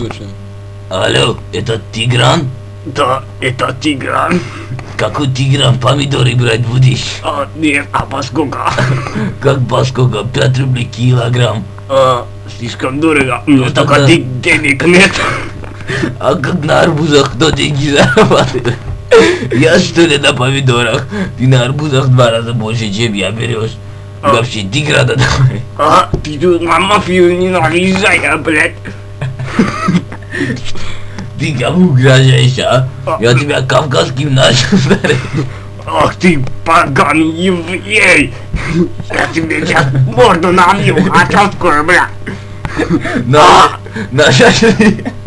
слушаем. Алло, это Тигран? Да, это Тигран. Как у Тигран помидоры брать будешь? Нет, а поскольку Как поскольку? 5 рублей килограмм. слишком дорого, но только тогда- денег нет. А как на арбузах кто деньги зарабатывает? Я что ли на помидорах? Ты на арбузах 2 раза больше, чем я берешь. Вообще, Тиграна давай. Ты тут на мафию не наезжай, блядь. Ты кому угрожаешь, а? Я тебя кавказским начал ударить. Ах ты, поганый еврей. Я тебе сейчас морду набью, а открой, бля. На шашлык.